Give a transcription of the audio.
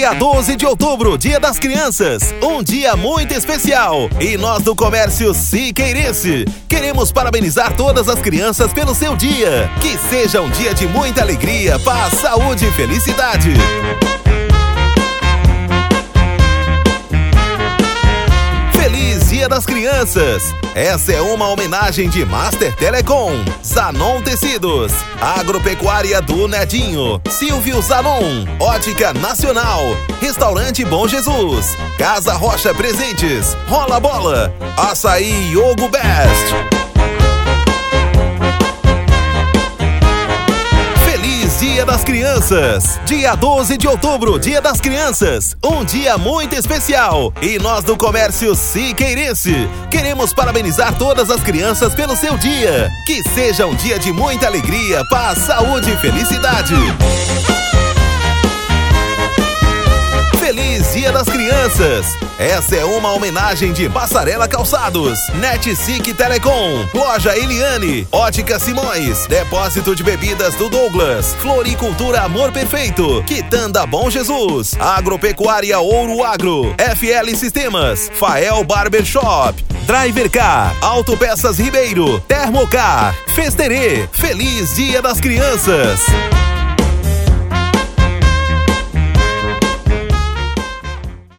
Dia 12 de outubro, Dia das Crianças, um dia muito especial. E nós do Comércio Siqueirense queremos parabenizar todas as crianças pelo seu dia. Que seja um dia de muita alegria, paz, saúde e felicidade. Feliz Dia das Crianças! Essa é uma homenagem de Master Telecom, Zanon Tecidos, Agropecuária do Nedinho, Silvio Zanon, Ótica Nacional, Restaurante Bom Jesus, Casa Rocha Presentes, Rola Bola, Açaí Yogo Best. Dia das Crianças, dia 12 de outubro, Dia das Crianças, um dia muito especial. E nós do Comércio Siqueirense queremos parabenizar todas as crianças pelo seu dia. Que seja um dia de muita alegria, paz, saúde e felicidade. Feliz Dia das Crianças! Essa é uma homenagem de Passarela Calçados, NetSic Telecom, Loja Eliane, Ótica Simões, Depósito de Bebidas do Douglas, Floricultura Amor Perfeito, Quitanda Bom Jesus, Agropecuária Ouro Agro, FL Sistemas, Fael Barbershop, Driver Car, Autopeças Ribeiro, Termocar, Festerê. Feliz Dia das Crianças!